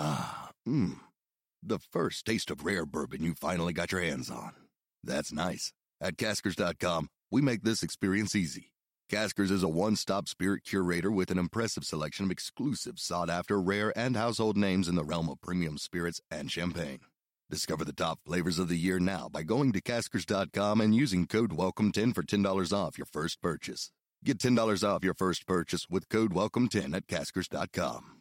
The first taste of rare bourbon you finally got your hands on. That's nice. At Caskers.com, we make this experience easy. Caskers is a one-stop spirit curator with an impressive selection of exclusive, sought-after, rare, and household names in the realm of premium spirits and champagne. Discover the top flavors of the year now by going to Caskers.com and using code WELCOME10 for $10 off your first purchase. Get $10 off your first purchase with code WELCOME10 at Caskers.com.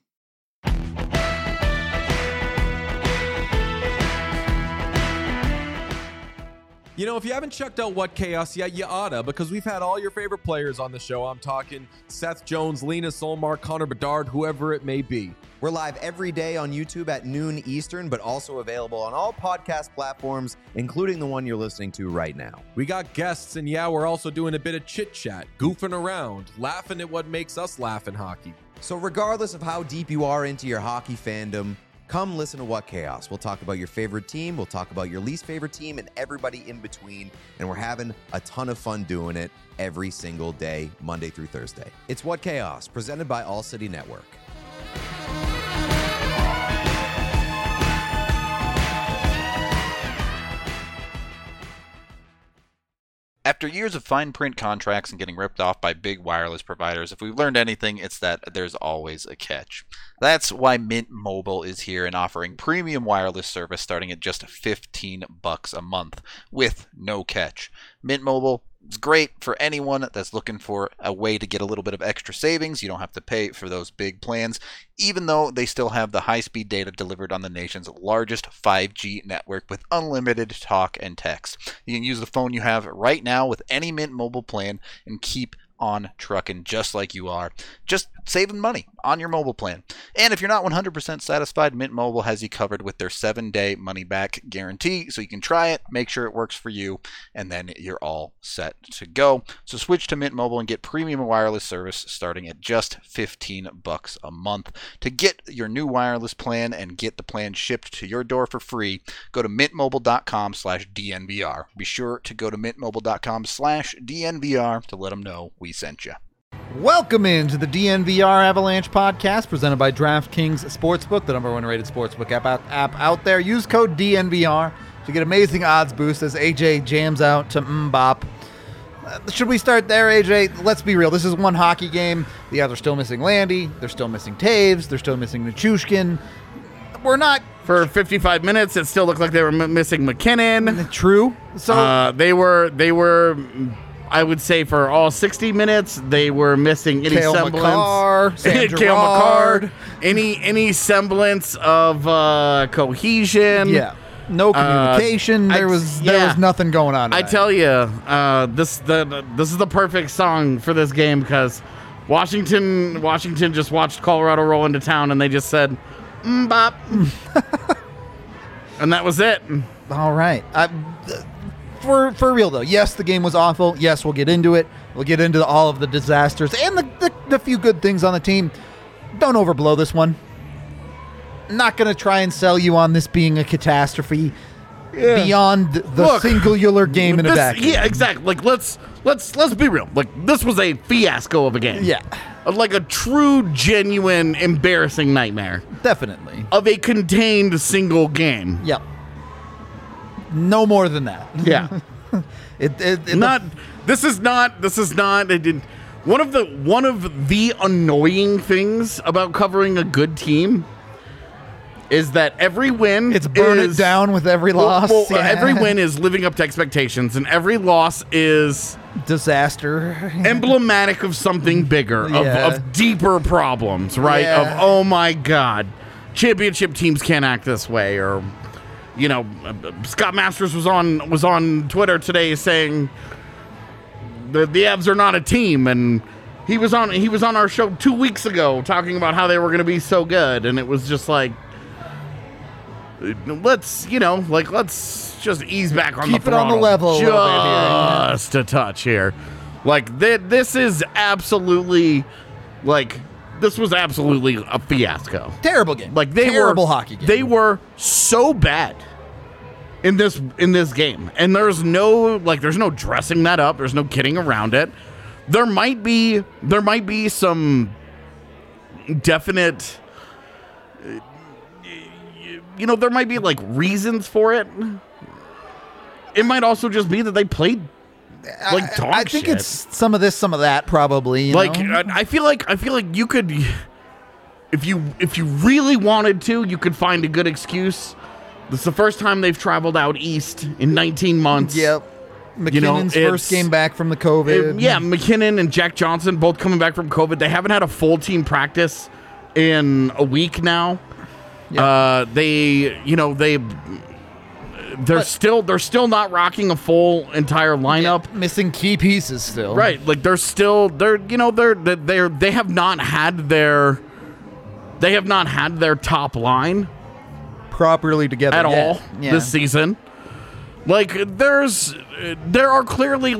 You know, if you haven't checked out What Chaos yet, you oughta, because we've had all your favorite players on the show. I'm talking Seth Jones, Lena Solmar, Connor Bedard, whoever it may be. We're live every day on YouTube at noon Eastern, but also available on all podcast platforms, including the one you're listening to right now. We got guests, and yeah, we're also doing a bit of chit-chat, goofing around, laughing at what makes us laugh in hockey. So regardless of how deep you are into your hockey fandom, come listen to What Chaos. We'll talk about your favorite team, we'll talk about your least favorite team, and everybody in between, and we're having a ton of fun doing it every single day, Monday through Thursday. It's What Chaos, presented by All City Network. After years of fine print contracts and getting ripped off by big wireless providers, if we've learned anything, it's that there's always a catch. That's why Mint Mobile is here and offering premium wireless service starting at just $15 a month with no catch. Mint Mobile is great for anyone that's looking for a way to get a little bit of extra savings. You don't have to pay for those big plans, even though they still have the high-speed data delivered on the nation's largest 5G network with unlimited talk and text. You can use the phone you have right now with any Mint Mobile plan and keep on trucking just like you are, just saving money on your mobile plan. And if you're not 100% satisfied, Mint Mobile has you covered with their 7-day money-back guarantee, so you can try it, make sure it works for you, and then you're all set to go. So switch to Mint Mobile and get premium wireless service starting at just $15 a month. To get your new wireless plan and get the plan shipped to your door for free, go to mintmobile.com/DNVR. Be sure to go to mintmobile.com/DNVR to let them know we sent you. Welcome into the DNVR Avalanche podcast presented by DraftKings Sportsbook, the #1 rated sportsbook app out there. Use code DNVR to get amazing odds boost as AJ jams out to Mbop. Should we start there, AJ? Let's be real. This is one hockey game. The Avs are still missing Landy. They're still missing Taves. They're still missing Nichushkin. We're not... For 55 minutes, it still looked like they were missing McKinnon. True. So they were... I would say for all 60 minutes, they were missing any Cale semblance. McCarr, Sam Cale Girard. McCarr, any semblance of cohesion. Yeah, no communication. There was nothing going on. I tell you, this is the perfect song for this game because Washington just watched Colorado roll into town and they just said, "Bop," and that was it. All right. For real, though, yes, the game was awful. Yes, we'll get into it. We'll get into all of the disasters and the few good things on the team. Don't overblow this one. Not going to try and sell you on this being a catastrophe beyond the singular game in a vacuum. Yeah, exactly. Like, let's be real. Like, this was a fiasco of a game. Yeah. Like a true, genuine, embarrassing nightmare. Definitely. Of a contained single game. Yep. No more than that. Yeah. This is not. One of the annoying things about covering a good team is that every win it's burn it down with every loss. Every win is living up to expectations, and every loss is disaster, emblematic of something bigger, of deeper problems, right? Yeah. Of, oh my God, championship teams can't act this way, or. You know, Scott Masters was on Twitter today saying the Avs are not a team, and he was on our show 2 weeks ago talking about how they were going to be so good, and it was just like, let's just ease back on keep the it on the level just a touch here. Like this is absolutely this was absolutely a fiasco. Terrible game. Like terrible hockey game. They were so bad in this game, and there's no dressing that up. There's no kidding around it. There might be some definite there might be like reasons for it. It might also just be that they played like dog I think shit. it's some of this, some of that, probably. You know? I feel like you could, if you really wanted to, you could find a good excuse. This is the first time they've traveled out east in 19 months. Yep. McKinnon's first game back from the COVID. McKinnon and Jack Johnson both coming back from COVID. They haven't had a full team practice in a week now. Yep. They're still not rocking a full entire lineup. Yeah, missing key pieces still. Right, like they have not had their top line properly together at all this season. Like there are clearly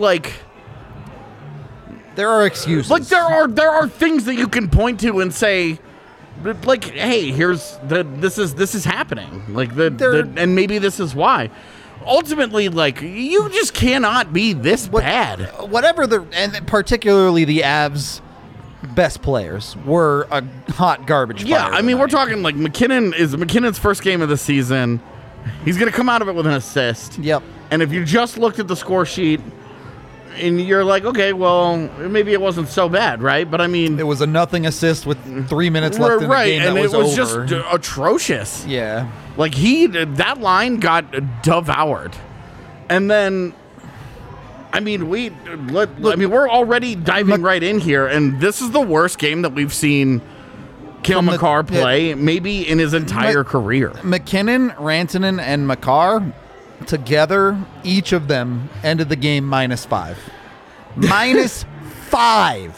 there are excuses. Like there are things that you can point to and say, like, hey, this is happening. Like and maybe this is why. Ultimately, like, you just cannot be this bad. Whatever and particularly the Avs' best players were a hot garbage. Yeah, I mean, we're talking like McKinnon's first game of the season. He's going to come out of it with an assist. Yep. And if you just looked at the score sheet and you're like, okay, well, maybe it wasn't so bad, right? But I mean, it was a nothing assist with 3 minutes left in the game. And that it was over. just atrocious. Yeah. Like that line got devoured. And then, I mean, we're already diving right in here, and this is the worst game that we've seen Cale Makar play maybe in his entire career. McKinnon, Rantanen, and Makar together, each of them ended the game -5. -5.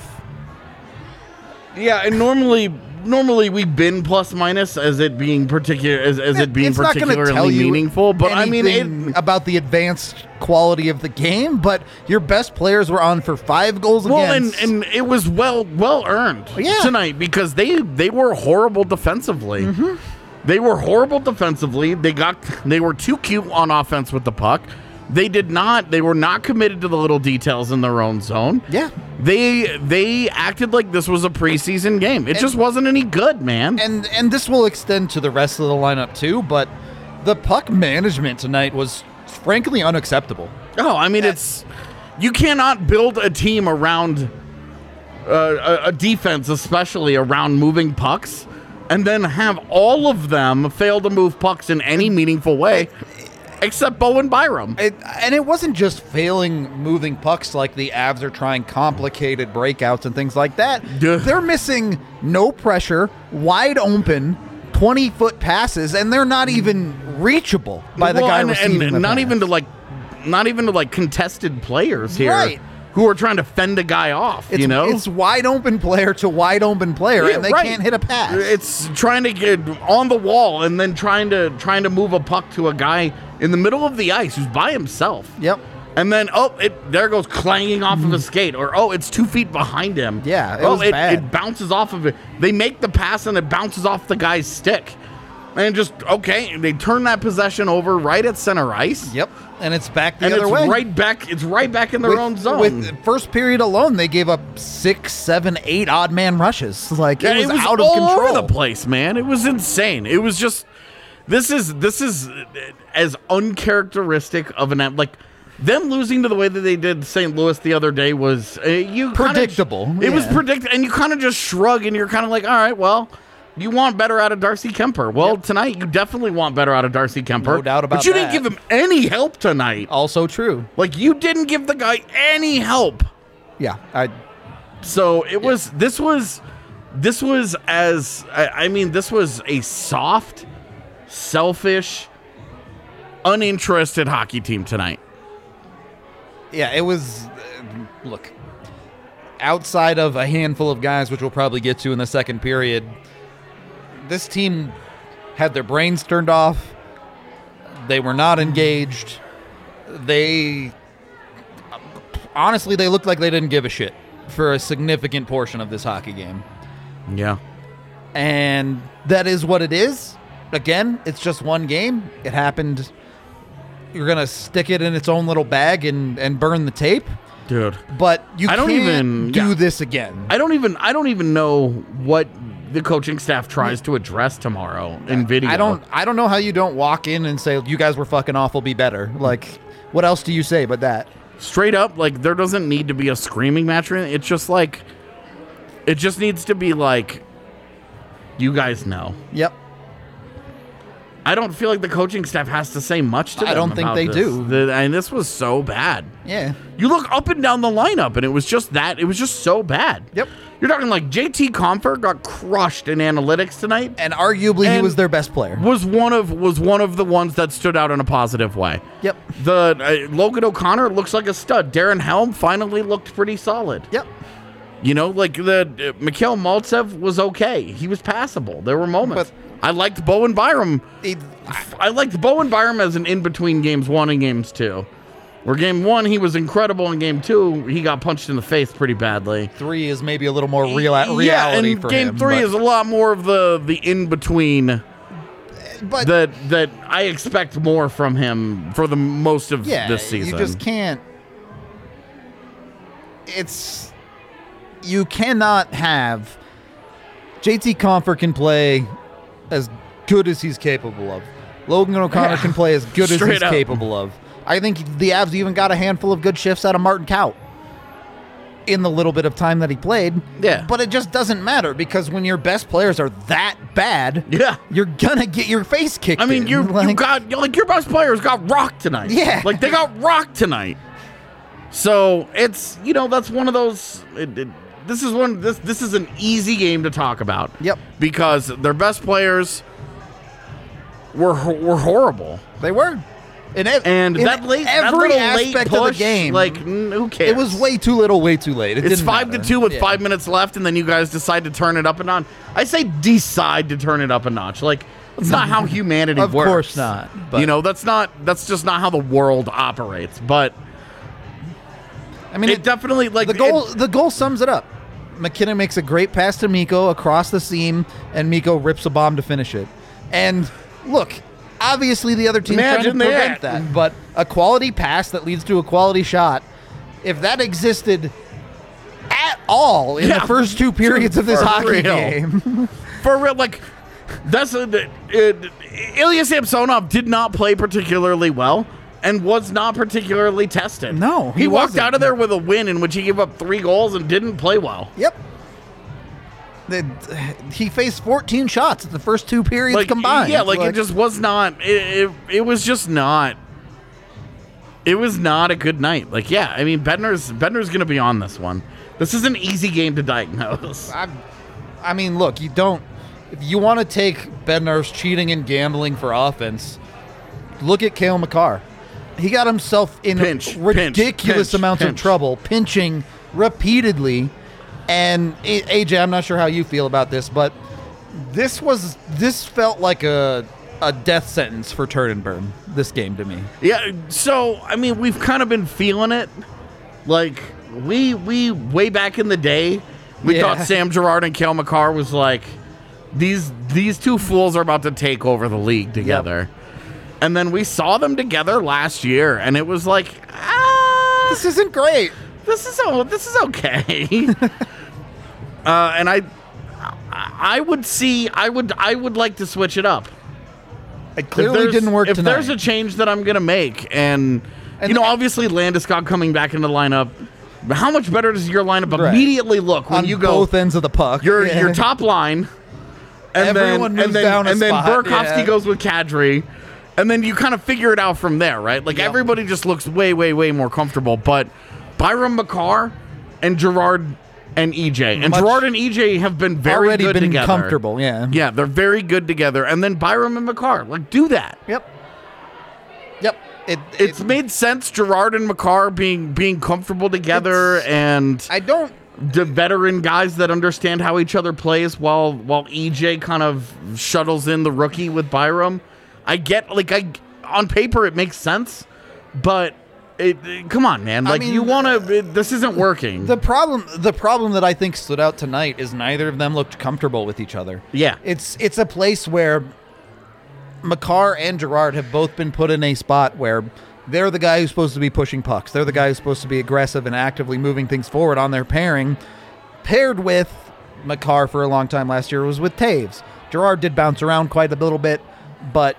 Yeah, and normally we've been plus minus as it being particularly meaningful. But I mean, about the advanced quality of the game. But your best players were on for 5 goals against. and it was well earned tonight because they were horrible defensively. Mm-hmm. They were horrible defensively. They were too cute on offense with the puck. They were not committed to the little details in their own zone. Yeah. They acted like this was a preseason game. It just wasn't any good, man. And this will extend to the rest of the lineup too, but the puck management tonight was frankly unacceptable. Oh, I mean, you cannot build a team around a defense, especially around moving pucks, and then have all of them fail to move pucks in any meaningful way. Except Bowen Byram. And it wasn't just failing moving pucks like the Avs are trying complicated breakouts and things like that. They're missing no pressure, wide open, 20-foot passes, and they're not even reachable by the guy receiving the not pass. Not even to contested players here. Right. Who are trying to fend a guy off, It's wide open player to wide open player, and they can't hit a pass. It's trying to get on the wall and then trying to move a puck to a guy in the middle of the ice who's by himself. Yep. And then, there goes clanging off of a skate, or it's 2 feet behind him. Yeah, it was bad. It bounces off of it. They make the pass and it bounces off the guy's stick. And they turn that possession over right at center ice. Yep. And it's back the other way. It's right back in their own zone. With first period alone, they gave up 6, 7, 8 odd man rushes. It was out of all control. Over the place, man. It was insane. It was just this is as uncharacteristic of them losing to the way that they did St. Louis the other day was predictable. It was predictable, and you kind of just shrug, and you're kind of like, all right, well. You want better out of Darcy Kemper. Well, tonight you definitely want better out of Darcy Kemper. No doubt about that. But you didn't give him any help tonight. Also true. You didn't give the guy any help. Yeah. So it was. This was a soft, selfish, uninterested hockey team tonight. Yeah, it was. Look, outside of a handful of guys, which we'll probably get to in the second period. This team had their brains turned off. They were not engaged. Honestly, they looked like they didn't give a shit for a significant portion of this hockey game. Yeah. And that is what it is. Again, it's just one game. It happened. You're going to stick it in its own little bag and burn the tape. Dude. But you can't do this again. I don't even know what the coaching staff tries to address tomorrow in video. I don't know how you don't walk in and say, you guys were fucking awful, be better. Like, what else do you say but that? Straight up, like, there doesn't need to be a screaming match or anything. It's just like, it just needs to be like, you guys know. Yep. I don't feel like the coaching staff has to say much to them. I don't think they do. And this was so bad. Yeah. You look up and down the lineup, and it was just so bad. Yep. You're talking like JT Compher got crushed in analytics tonight, And arguably he was their best player. was one of the ones that stood out in a positive way. Yep. The Logan O'Connor looks like a stud. Darren Helm finally looked pretty solid. Yep. You know, like the Mikhail Maltsev was okay. He was passable. There were moments. But I liked Bowen Byram. I liked Bowen Byram as an in-between games 1 and games 2. Where game 1, he was incredible. In game 2, he got punched in the face pretty badly. 3 is maybe a little more reality and for game him. Game 3 is a lot more of the in-between but that I expect more from him for the most of this season. You just can't. You cannot have. JT Compher can play as good as he's capable of. Logan O'Connor can play as good as he's capable of. I think the Avs even got a handful of good shifts out of Martin Kaut in the little bit of time that he played. Yeah. But it just doesn't matter because when your best players are that bad, you're gonna get your face kicked. I mean, you got your best players got rocked tonight. Yeah. Like they got rocked tonight. So it's that's one of those. This is an easy game to talk about. Yep. Because their best players were horrible. They were. And in that late aspect push, of the game, like who cares? It was way too little, way too late. It's 5-2 with 5 minutes left, and then you guys decide to turn it up a notch. I say decide to turn it up a notch. Like that's not how humanity works. Of course not. But That's just not how the world operates. But I mean, it definitely the goal sums it up. McKinnon makes a great pass to Mikko across the seam, and Mikko rips a bomb to finish it. And look, obviously the other team's trying to prevent that, but a quality pass that leads to a quality shot, if that existed at all in the first 2 periods of this hockey game. For real, like, Ilya Samsonov did not play particularly well and was not particularly tested. No, he walked out of there with a win in which he gave up 3 goals and didn't play well. Yep. He faced 14 shots at the first 2 periods combined. Yeah, it just was not. It was just not. It was not a good night. Like, yeah, I mean, Bednar's going to be on this one. This is an easy game to diagnose. I mean, look, if you want to take Bednar's cheating and gambling for offense, look at Cale Makar. He got himself in ridiculous amounts of trouble, pinching repeatedly. And AJ, I'm not sure how you feel about this, but this felt like a death sentence for Turdenberg, this game to me. Yeah, so I mean, we've kind of been feeling it. Like we way back in the day, we thought Sam Girard and Cale Makar was like these 2 fools are about to take over the league together. Yep. And then we saw them together last year, and it was like, this isn't great. This is okay. And I would like to switch it up. It clearly didn't work if tonight. There's a change that I'm going to make, and obviously Landeskog coming back into the lineup, how much better does your lineup immediately look when on you go both ends of the puck? Your top line, and everyone moves down and then spot. Burakovsky goes with Kadri. And then you kind of figure it out from there, right? Like, everybody just looks way, way, way more comfortable. But Byram Makar and Girard and EJ. And Girard and EJ have been very good together. Comfortable, yeah. Yeah, they're very good together. And then Byram and Makar, like, do that. Yep. It's made sense, Girard and Makar being comfortable together, and the veteran guys that understand how each other plays while EJ kind of shuttles in the rookie with Byram. I get, on paper it makes sense, but come on, man. Like, this isn't working. The problem that I think stood out tonight is neither of them looked comfortable with each other. Yeah. It's a place where Makar and Girard have both been put in a spot where they're the guy who's supposed to be pushing pucks. They're the guy who's supposed to be aggressive and actively moving things forward on their pairing, paired with Makar for a long time last year was with Taves. Girard did bounce around quite a little bit, but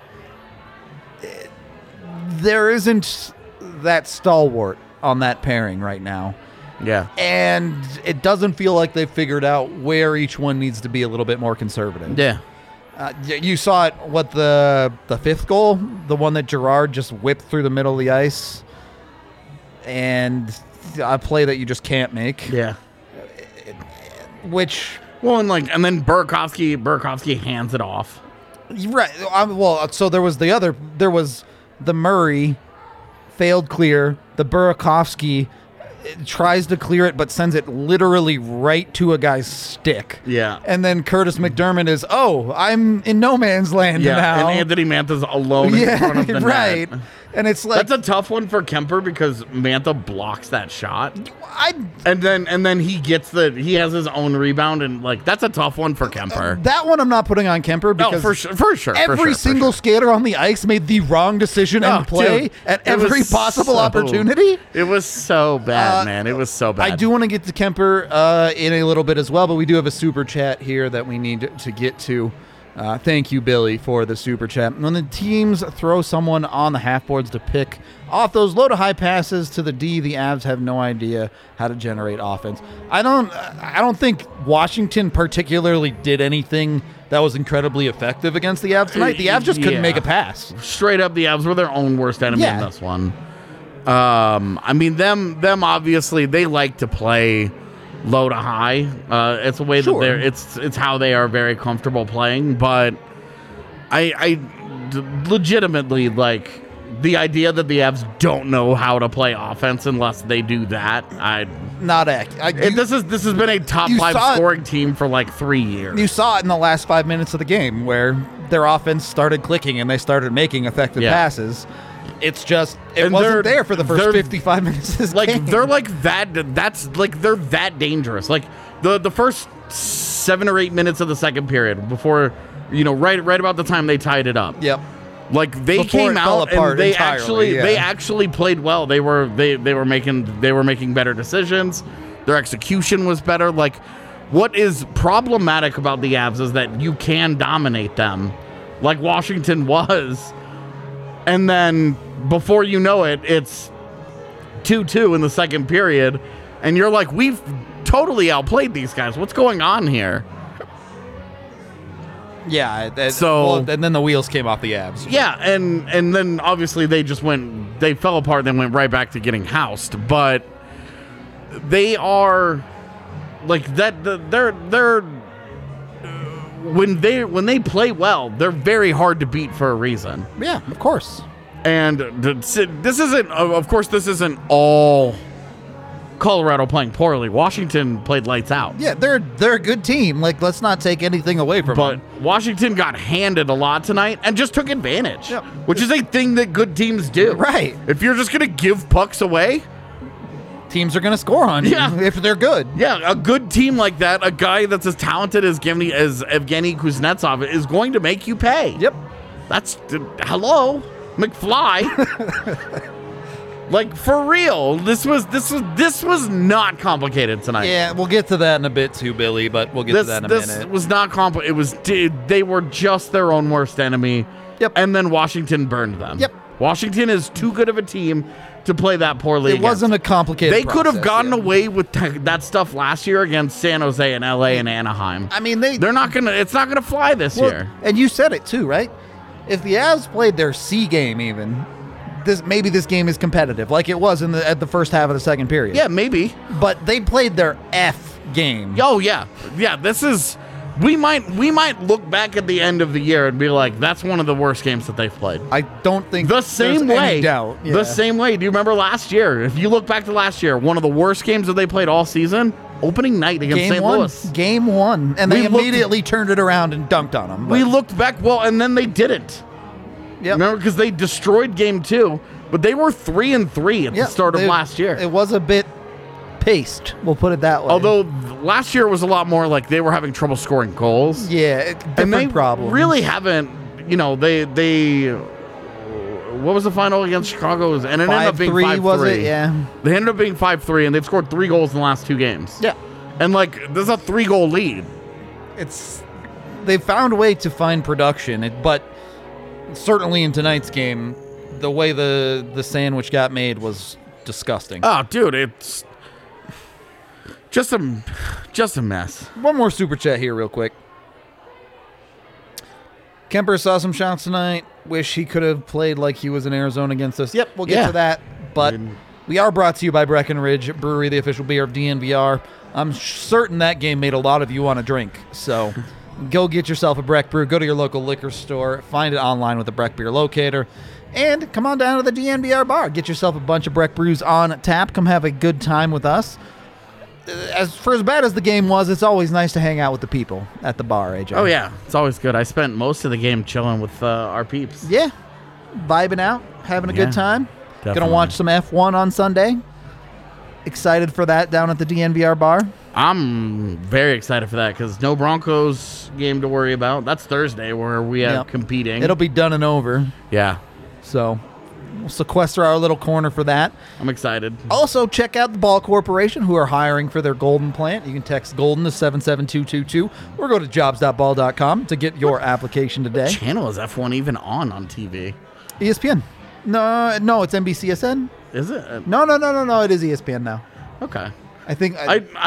there isn't that stalwart on that pairing right now. Yeah. And it doesn't feel like they've figured out where each one needs to be a little bit more conservative. Yeah. You saw it, the fifth goal, the one that Girard just whipped through the middle of the ice, and a play that you just can't make. Yeah. Which, well, and then Burakovsky hands it off. right? So there was the Murray failed clear. The Burakovsky tries to clear it, but sends it literally right to a guy's stick. Yeah. And then Curtis McDermott is, I'm in no man's land now. And Anthony Mantha's alone in front of the right. net. And it's like, that's a tough one for Kemper because Mantha blocks that shot. I And then he has his own rebound, and that's a tough one for Kemper. That one I'm not putting on Kemper because for sure. every single skater on the ice made the wrong decision and play dude, at every possible opportunity. It was so bad, man. It was so bad. I do want to get to Kemper in a little bit as well, but we do have a super chat here that we need to get to. Thank you, Billy, for the super chat. When the teams throw someone on the half boards to pick off those low to high passes to the D, the Avs have no idea how to generate offense. I don't think Washington particularly did anything that was incredibly effective against the Avs tonight. The Avs just couldn't make a pass. Straight up, the Avs were their own worst enemy in this one. I mean, them obviously they like to play low to high. It's a way that they're it's how they are very comfortable playing. But I legitimately the idea that the Avs don't know how to play offense unless they do that. Not accurate. This has been a top 5 scoring team for 3 years. You saw it in the last 5 minutes of the game where their offense started clicking and they started making effective passes. It's just it wasn't there for the first 55 minutes of this game. They're that. They're that dangerous. The first 7 or 8 minutes of the second period before, right about the time they tied it up. Yep. They came out and they actually played well. They were making better decisions. Their execution was better. What is problematic about the Avs is that you can dominate them, like Washington was. And then before you know it, it's 2-2 in the second period. And you're like, we've totally outplayed these guys. What's going on here? Yeah. And then the wheels came off the Avs. Yeah. And then obviously they fell apart and then went right back to getting housed. But they are they're when they play well, they're very hard to beat for a reason. Yeah, of course. And this isn't all Colorado playing poorly. Washington played lights out. Yeah, they're a good team. Let's not take anything away from them. But Washington got handed a lot tonight and just took advantage, which is a thing that good teams do. Right. If you're just going to give pucks away, teams are going to score on you if they're good. Yeah, a good team like that, a guy that's as talented as Evgeny Kuznetsov is going to make you pay. Yep. That's hello, McFly. For real, this was not complicated tonight. Yeah, we'll get to that in a bit too, Billy. But we'll get to that in a minute. This was not complicated. They were just their own worst enemy. Yep. And then Washington burned them. Yep. Washington is too good of a team to play that poorly. It wasn't a complicated They could have gotten away with that stuff last year against San Jose and LA and Anaheim. I mean, they're not gonna. It's not gonna fly this year. And you said it too, right? If the Avs played their C game, even maybe this game is competitive, like it was at the first half of the second period. Yeah, maybe. But they played their F game. Oh yeah. This is. We might look back at the end of the year and be like, that's one of the worst games that they've played. I don't think the same there's way. Any doubt. Yeah. The same way. Do you remember last year? If you look back to last year, one of the worst games that they played all season, opening night against St. Louis. Game 1. And they immediately turned it around and dunked on them. We looked back, and then they didn't. Yep. Remember, because they destroyed game 2, but they were 3-3 at the start of last year. It was a bit paced, we'll put it that way. Although last year was a lot more they were having trouble scoring goals. Yeah, different problems. Really haven't, they what was the final against Chicago? And it ended up being 5-3. Was it? Yeah. They ended up being 5-3, and they've scored 3 goals in the last 2 games. Yeah. And, like, there's a 3-goal lead. They've found a way to find production, but certainly in tonight's game, the way the sandwich got made was disgusting. Oh, dude, it's just a mess. One more super chat here real quick. Kemper saw some shots tonight. Wish he could have played like he was in Arizona against us. Yep, we'll get to that. But we are brought to you by Breckenridge Brewery, the official beer of DNVR. I'm certain that game made a lot of you want to drink. So go get yourself a Breck Brew. Go to your local liquor store. Find it online with the Breck Beer Locator. And come on down to the DNVR bar. Get yourself a bunch of Breck Brews on tap. Come have a good time with us. As bad as the game was, it's always nice to hang out with the people at the bar, AJ. Oh, yeah. It's always good. I spent most of the game chilling with our peeps. Yeah. Vibing out, having a good time. Definitely. Gonna watch some F1 on Sunday. Excited for that down at the DNVR bar. I'm very excited for that because no Broncos game to worry about. That's Thursday where we are competing. It'll be done and over. Yeah. So we'll sequester our little corner for that. I'm excited. Also, check out the Ball Corporation, who are hiring for their Golden plant. You can text Golden to 77222 or go to jobs.ball.com to get your application today. What channel is F1 even on TV? ESPN. No, it's NBCSN. Is it? No. It is ESPN now. Okay. I think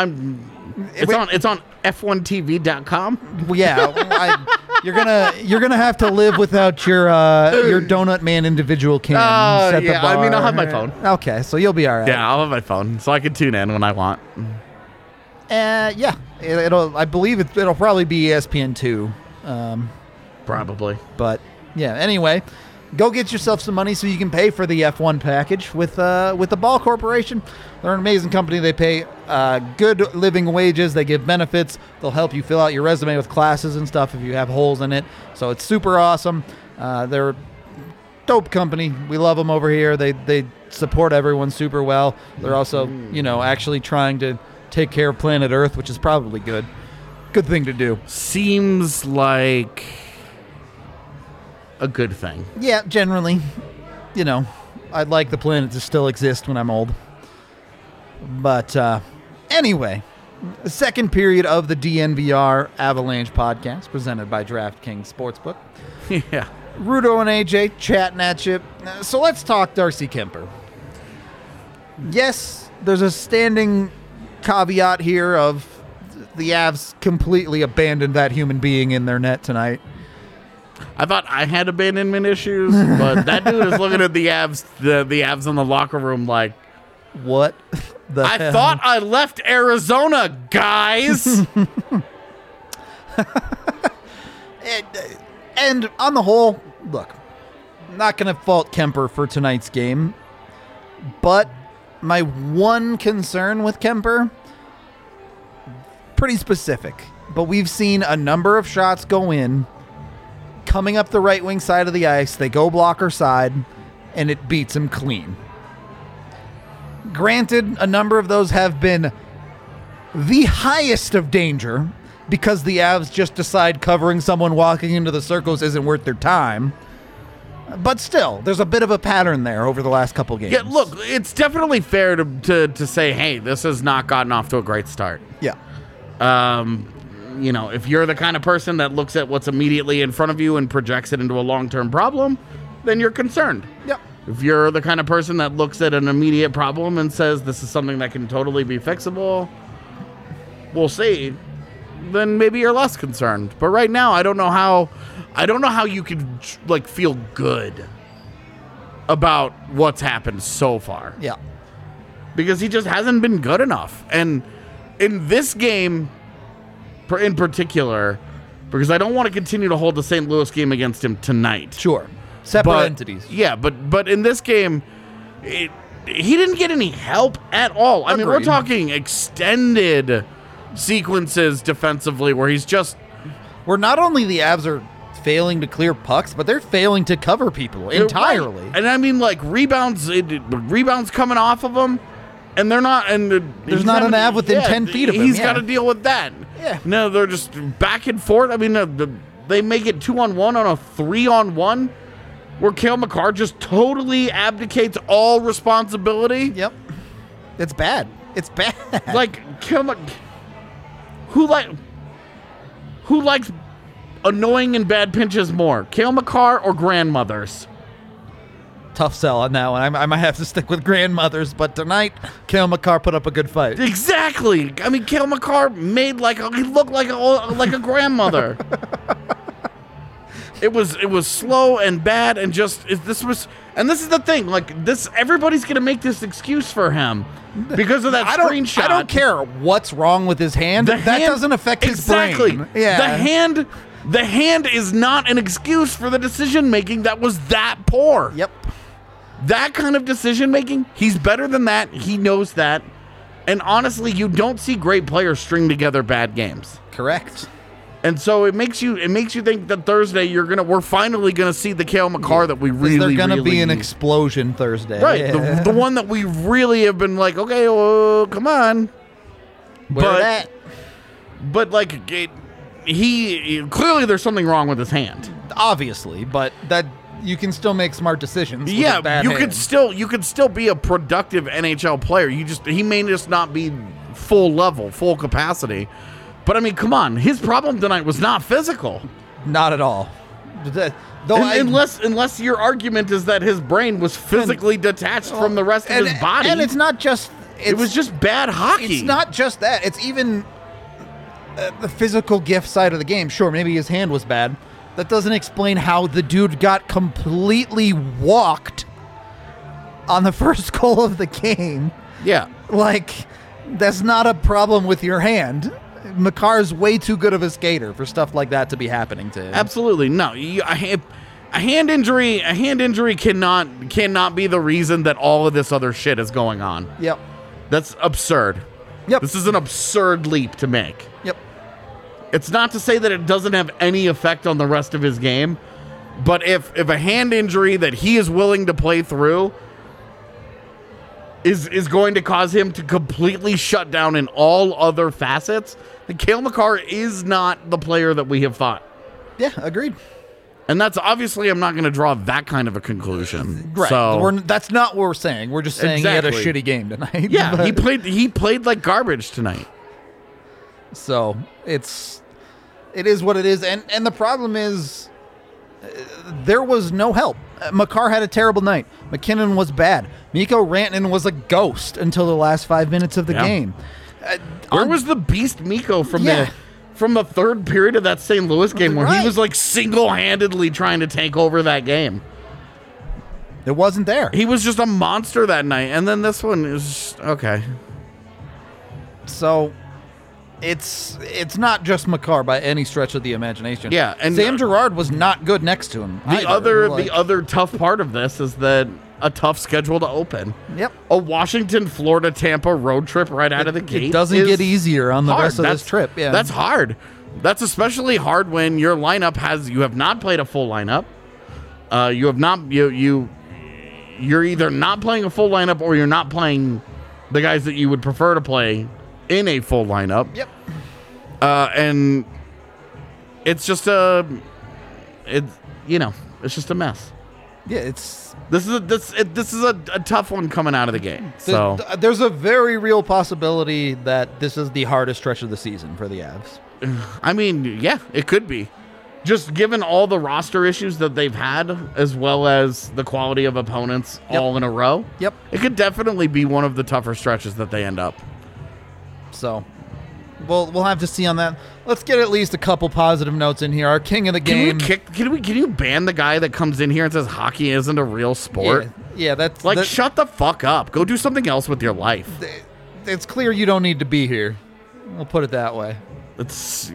it's on F1TV.com. Well, yeah, you're gonna have to live without your Donut Man individual cam. At the bar. I mean, I'll have my phone. Okay, so you'll be all right. Yeah, I'll have my phone, so I can tune in when I want. Yeah, I believe it'll probably be ESPN2. Probably. But yeah, anyway. Go get yourself some money so you can pay for the F1 package with the Ball Corporation. They're an amazing company. They pay good living wages. They give benefits. They'll help you fill out your resume with classes and stuff if you have holes in it. So it's super awesome. They're a dope company. We love them over here. They support everyone super well. They're also, actually trying to take care of planet Earth, which is probably good. Good thing to do. Seems like a good thing. Yeah, generally. I'd like the planet to still exist when I'm old. But anyway, the second period of the DNVR Avalanche podcast presented by DraftKings Sportsbook. Yeah. Rudo and AJ chatting at you. So let's talk Darcy Kemper. Yes, there's a standing caveat here of the Avs completely abandoned that human being in their net tonight. I thought I had abandonment issues, but that dude is looking at the Avs, the Avs in the locker room like, what the hell? Thought I left Arizona, guys. And on the whole, look, I'm not going to fault Kemper for tonight's game, but my one concern with Kemper, pretty specific, but we've seen a number of shots go in, coming up the right wing side of the ice, they go blocker side, and it beats him clean. Granted, a number of those have been the highest of danger because the Avs just decide covering someone walking into the circles isn't worth their time. But still, there's a bit of a pattern there over the last couple games. Yeah, look, it's definitely fair to say, hey, this has not gotten off to a great start. Yeah. If you're the kind of person that looks at what's immediately in front of you and projects it into a long-term problem, then you're concerned. Yep. If you're the kind of person that looks at an immediate problem and says this is something that can totally be fixable, we'll see, then maybe you're less concerned. But right now, I don't know how you could feel good about what's happened so far. Yeah. Because he just hasn't been good enough. And in this game in particular, because I don't want to continue to hold the St. Louis game against him tonight. Sure. Separate entities. Yeah, but in this game, he didn't get any help at all. I mean, we're talking extended sequences defensively where he's just... Where not only the Avs are failing to clear pucks, but they're failing to cover people entirely. Right. And I mean, rebounds coming off of him, and they're not... and there's not an Av within 10 feet of him. He's got to deal with that. Yeah. No, they're just back and forth. I mean, they make it 2-on-1 on a 3-on-1 where Cale Makar just totally abdicates all responsibility. Yep. It's bad. It's bad. who likes annoying and bad pinches more, Cale Makar or grandmothers? Tough sell on that one. I might have to stick with grandmothers, but tonight, Cale Makar put up a good fight. Exactly. I mean, Cale Makar he looked like a grandmother. It was slow and bad, and this is the thing. Like this, everybody's gonna make this excuse for him because of that screenshot. I don't care what's wrong with his hand. That doesn't affect his brain. Yeah. The hand is not an excuse for the decision making that was that poor. Yep. That kind of decision making, he's better than that. He knows that. And honestly, you don't see great players string together bad games. Correct. And so it makes you think that Thursday we're finally gonna see the Cale Makar that we really There's gonna really be an need. explosion Thursday. Right. Yeah. The one that we really have been like, okay, well, come on. But like he clearly there's something wrong with his hand. Obviously, but that you can still make smart decisions. With a bad you hand. could still be a productive NHL player. He may just not be full capacity. But I mean, come on, his problem tonight was not physical. Not at all. Unless your argument is that his brain was physically detached from the rest of his body. And it's not just... It was just bad hockey. It's not just that. It's even the physical gift side of the game. Sure, maybe his hand was bad. That doesn't explain how the dude got completely walked on the first goal of the game. Yeah. Like, that's not a problem with your hand. Makar's way too good of a skater for stuff like that to be happening to him. Absolutely. No. A hand injury cannot be the reason that all of this other shit is going on. Yep. That's absurd. Yep. This is an absurd leap to make. Yep. It's not to say that it doesn't have any effect on the rest of his game, but if a hand injury that he is willing to play through is going to cause him to completely shut down in all other facets, then Cale Makar is not the player that we have thought. Yeah, agreed. And that's obviously, I'm not going to draw that kind of a it's right. So, that's not what we're saying. We're just saying exactly. He had a shitty game tonight. Yeah, but, he played like garbage tonight. So it is what it is, and the problem is there was no help. Makar had a terrible night. McKinnon was bad. Mikko Rantanen was a ghost until the last 5 minutes of the game. Where was the beast Mikko from the third period of that St. Louis game where he was like single-handedly trying to take over that game? It wasn't there. He was just a monster that night, and then this one is just, okay. So it's not just Makar by any stretch of the imagination. Yeah, and Sam Girard was not good next to him. The other tough part of this is that a tough schedule to open. Yep. A Washington, Florida, Tampa road trip right out of the gate. It doesn't get easier on the rest of this trip. Yeah. That's hard. That's especially hard when your lineup you have not played a full lineup. You're either not playing a full lineup or you're not playing the guys that you would prefer to play in a full lineup. Yep. And it's just it's just a mess. Yeah, this is a tough one coming out of the game. So there's a very real possibility that this is the hardest stretch of the season for the Avs. I mean, yeah, it could be. Just given all the roster issues that they've had, as well as the quality of opponents all in a row. Yep. It could definitely be one of the tougher stretches that they end up. So we'll have to see on that. Let's get at least a couple positive notes in here. Our king of the game. Can you ban the guy that comes in here and says hockey isn't a real sport? Yeah, that's shut the fuck up. Go do something else with your life. It's clear you don't need to be here. We'll put it that way. It's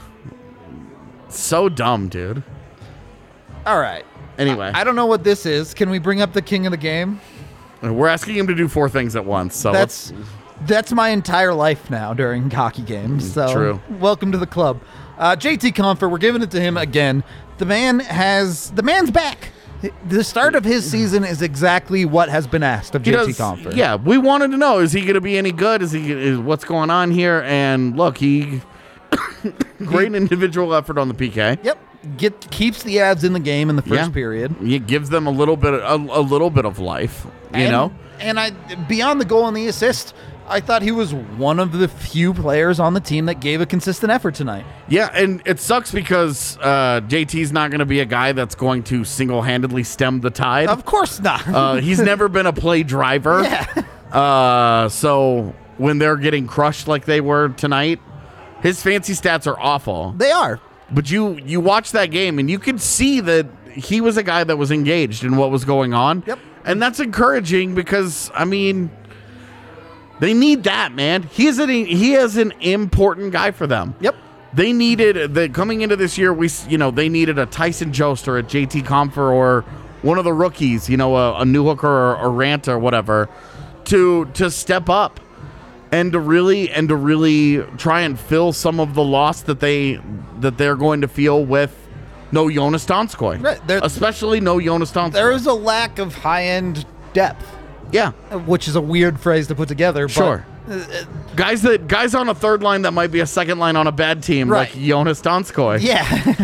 so dumb, dude. All right. Anyway, I don't know what this is. Can we bring up the king of the game? We're asking him to do 4 things at once. So that's my entire life now during hockey games. So true. Welcome to the club. JT Compher, we're giving it to him again. The man's back. The start of his season is exactly what has been asked of JT Compher. Yeah, we wanted to know, is he going to be any good? Is what's going on here? And look, he great individual effort on the PK. Yep. Keeps the Avs in the game in the first period. He gives them a little bit of life, you know? And beyond the goal and the assist, I thought he was one of the few players on the team that gave a consistent effort tonight. Yeah, and it sucks because JT's not going to be a guy that's going to single-handedly stem the tide. Of course not. He's never been a play driver. Yeah. So when they're getting crushed like they were tonight, his fancy stats are awful. They are. But you watch that game, and you could see that he was a guy that was engaged in what was going on. Yep. And that's encouraging because, I mean, they need that, man. He is an important guy for them. Yep. They needed coming into this year. They needed a Tyson Jost or a JT Compher or one of the rookies, a Newhook or a Rant or whatever, to step up and to really try and fill some of the loss that they're going to feel with no Jonas Donskoy, Right, especially no Jonas Donskoy. There is a lack of high-end depth. Yeah, Which is a weird phrase to put together. sure. But, Guys on a third line that might be a second line on a bad team, Right. like Jonas Donskoy. yeah.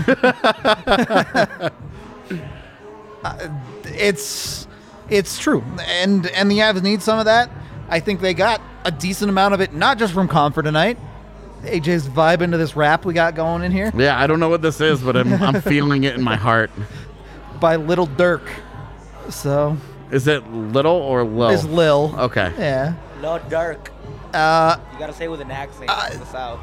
It's true. And the Avs need some of that. I think they got a decent amount of it, not just from Compher tonight. AJ's vibing to this rap we got going in here Yeah, I don't know what this is, but I'm feeling it in my heart. by Little Dirk. So, Is it little or low? is Lil. Okay. Yeah. Lord Dark. You gotta say it with an accent. It's the South.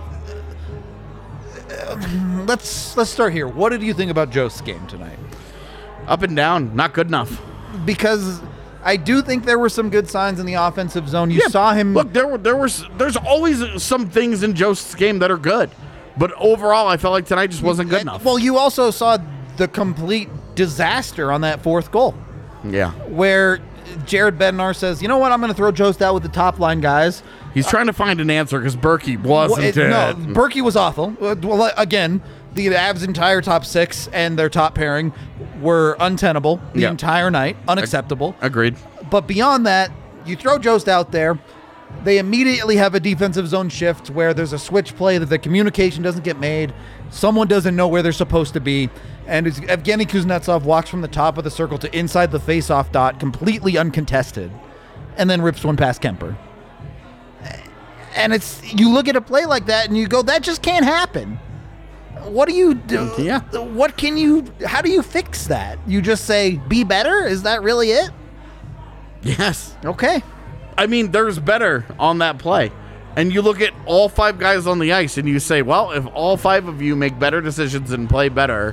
Let's start here. What did you think about Jost's game tonight? Up and down, not good enough. Because I do think there were some good signs in the offensive zone. You saw him. Look, there's always some things in Jost's game that are good, but overall, I felt like tonight just wasn't good enough. Well, you also saw the complete disaster on that fourth goal, Yeah, where Jared Bednar says, "You know what? I'm going to throw Jost out with the top line guys." he's trying to find an answer because Berkey wasn't it. No, Berkey was awful. Well, again, the Avs' entire top six and their top pairing were untenable the Yeah. entire night, unacceptable. Agreed. But beyond that, you throw Jost out there, they immediately have a defensive zone shift where there's a switch play that the communication doesn't get made. Someone doesn't know where they're supposed to be. And Evgeny Kuznetsov walks from the top of the circle to inside the face-off dot, completely uncontested, and then rips one past Kemper. And you look at a play like that and you go, that just can't happen. What do you do? Yeah. How do you fix that? You just say, be better? Is that really it? Yes. Okay. I mean, there's better on that play. And you look at all five guys on the ice and you say, well, if all five of you make better decisions and play better.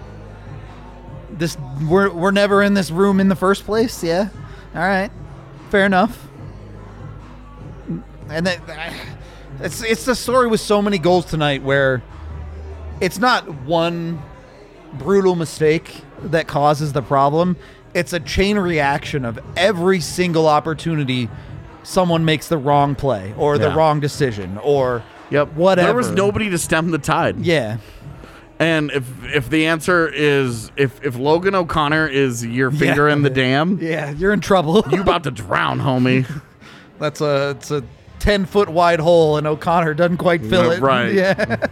We're never in this room in the first place. Yeah. All right. Fair enough. And it's the story with so many goals tonight where it's not one brutal mistake that causes the problem. It's a chain reaction of every single opportunity someone makes the wrong play or the wrong decision or whatever. There was nobody to stem the tide. Yeah. And if the answer is if Logan O'Connor is your finger in the dam, Yeah, you're in trouble. you about to drown, homie. It's a 10-foot wide hole, and O'Connor doesn't quite fill it. Right. Yeah.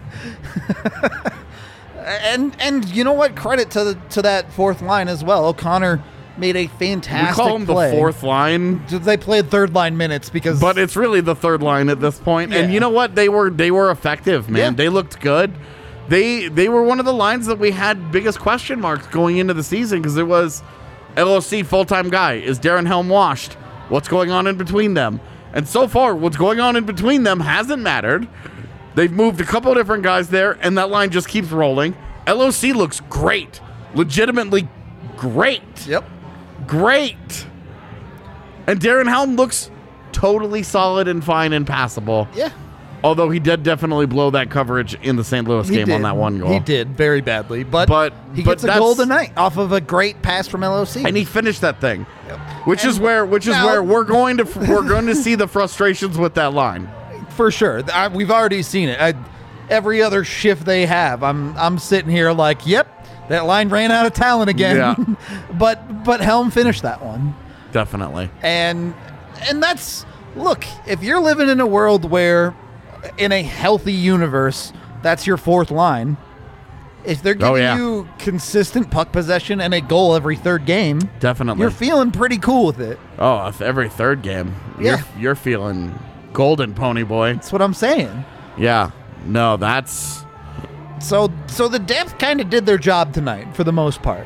and you know what? Credit to that fourth line as well. O'Connor made a fantastic We call him play. the fourth line, They played third line minutes because. but it's really the third line at this point. And Yeah. you know what? They were effective, man. Yeah. They looked good. They were one of the lines that we had biggest question marks going into the season because it was LOC full-time guy. Is Darren Helm washed? What's going on in between them? And so far, what's going on in between them hasn't mattered. They've moved a couple of different guys there, and that line just keeps rolling. LOC looks great. Legitimately great. Yep. Great. And Darren Helm looks totally solid and fine and passable. Yeah. Although he did definitely blow that coverage in the St. Louis game on that one goal. He did very badly, but he but gets a goal tonight off of a great pass from LOC. And he finished that thing. Which is where now- we're going to see the frustrations with that line. For sure. We've already seen it. Every other shift they have, I'm sitting here like, yep, that line ran out of talent again. Yeah. but Helm finished that one. Definitely. And that's, look, if you're living in a world where in a healthy universe, that's your fourth line, if they're giving you consistent puck possession and a goal every third game, Definitely. you're feeling pretty cool with it. Oh, every third game. Yeah. You're feeling Golden Pony Boy. That's what I'm saying. Yeah. No, that's... So the depth kind of did their job tonight for the most part.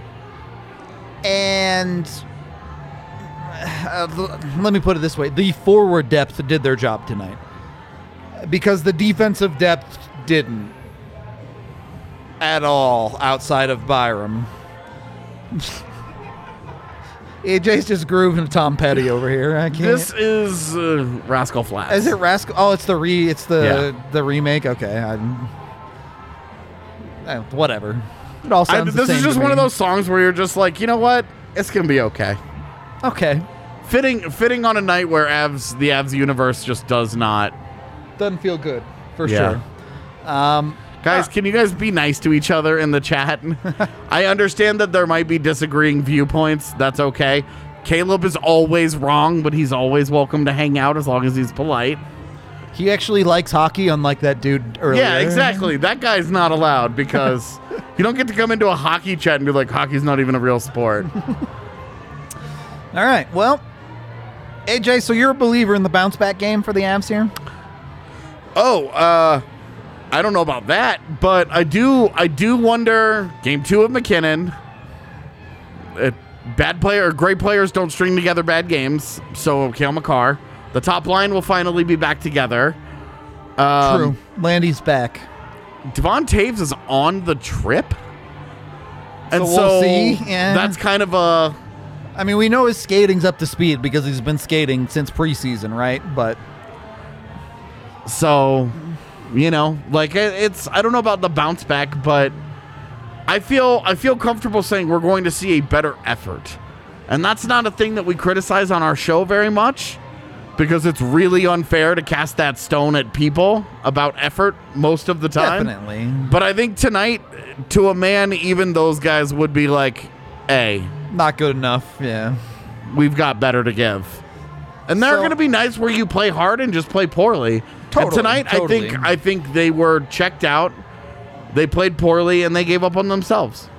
And let me put it this way. The forward depth did their job tonight. Because the defensive depth didn't. At all, outside of Byram. AJ's just grooving to Tom Petty over here. I can't. This is Rascal Flatts. Is it Rascal? Oh, it's the remake. Okay, whatever. It all sounds the This same is just to one me. of those songs where you're just like, you know what? It's gonna be okay. Okay, Fitting on a night where the Avs universe just does not. doesn't feel good for Yeah. sure. Guys, can you guys be nice to each other in the chat? I understand that there might be disagreeing viewpoints. That's okay. Caleb is always wrong, but he's always welcome to hang out as long as he's polite. He actually likes hockey, unlike that dude earlier. Yeah, exactly. That guy's not allowed because you don't get to come into a hockey chat and be like, hockey's not even a real sport. All right. Well, AJ, so you're a believer in the bounce back game for the Avs here? I don't know about that, but I do wonder, game 2 of McKinnon, great players don't string together bad games, so Cale Makar. The top line will finally be back together. True. Landy's back. Devon Taves is on the trip. And So we'll see. Yeah. That's kind of a... I mean, we know his skating's up to speed because he's been skating since preseason, right? But So, you know, like I don't know about the bounce back, but I feel comfortable saying we're going to see a better effort. And that's not a thing that we criticize on our show very much because it's really unfair to cast that stone at people about effort most of the time. definitely. But I think tonight, to a man, even those guys would be like, hey, Not good enough. Yeah. we've got better to give. And they're So- going to be nights where you play hard and just play poorly. Totally, And tonight, totally. I think they were checked out. They played poorly and they gave up on themselves.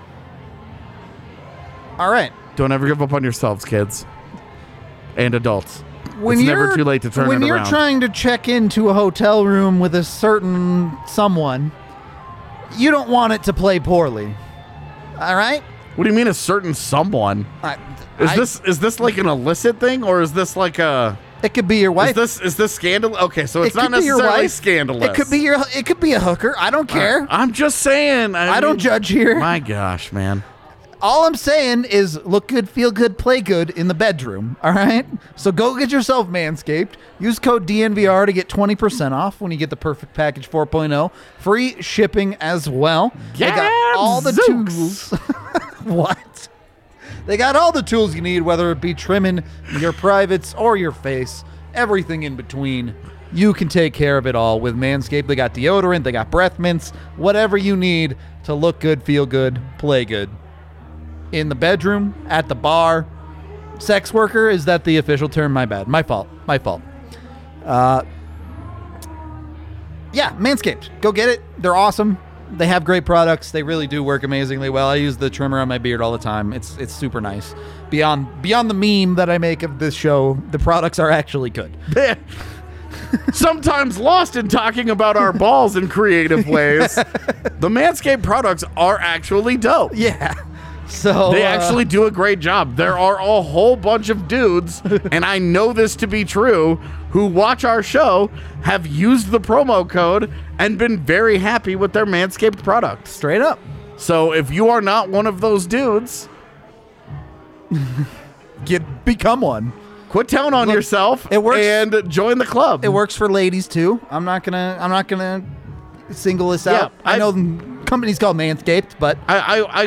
All right. Don't ever give up on yourselves, kids and adults. When It's you're never too late to turn when it you're around. trying to check into a hotel room with a certain someone, you don't want it to play poorly. All right? What do you mean a certain someone? Is this like an illicit thing or is this like a... It could be your wife. Is this scandal? Okay, so it's It not could be your necessarily wife. scandalous. It could be a hooker. I don't care. I'm just saying. I don't judge here. My gosh, man. All I'm saying is look good, feel good, play good in the bedroom. All right? So go get yourself Manscaped. Use code DNVR to get 20% off when you get the Perfect Package 4.0. Free shipping as well. They got all the tools. What? They got all the tools you need, whether it be trimming your privates or your face, everything in between. You can take care of it all with Manscaped. They got deodorant, they got breath mints, whatever you need to look good, feel good, play good. In the bedroom, at the bar. Sex worker, is that the official term? My bad. My fault. Yeah, Manscaped. Go get it. They're awesome. They have great products. They really do work amazingly well. I use the trimmer on my beard all the time. It's super nice. Beyond the meme that I make of this show, the products are actually good. Sometimes lost in talking about our balls in creative ways. The Manscaped products are actually dope. Yeah. So They actually do a great job. There are a whole bunch of dudes, and I know this to be true, who watch our show, have used the promo code and been very happy with their Manscaped products. straight up. So if you are not one of those dudes, Become one. quit telling on Look, yourself it works. and join the club. It works for ladies too. I'm not gonna single this out. Yeah, I know the company's called Manscaped, but I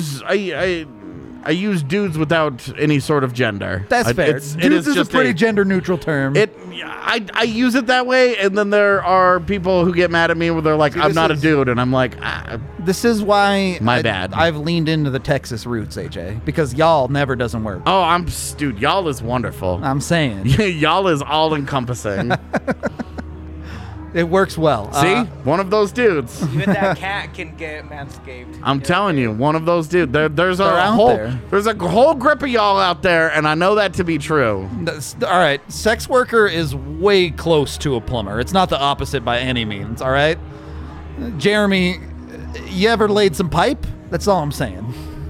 use dudes without any sort of gender. that's fair. Dudes is a pretty gender neutral term. I use it that way, and then there are people who get mad at me where they're like, I'm this not a is- dude, and I'm like, This is why My bad. I've leaned into the Texas roots, AJ, because y'all never doesn't work. oh, dude, y'all is wonderful. I'm saying. Y'all is all encompassing. It works well. See? One of those dudes. Even that cat can get manscaped. I'm telling you, one of those dudes. There's They're out whole there. there's a whole grip of y'all out there, and I know that to be true. All right, sex worker is way close to a plumber. It's not the opposite by any means, all right? Jeremy, you ever laid some pipe? That's all I'm saying.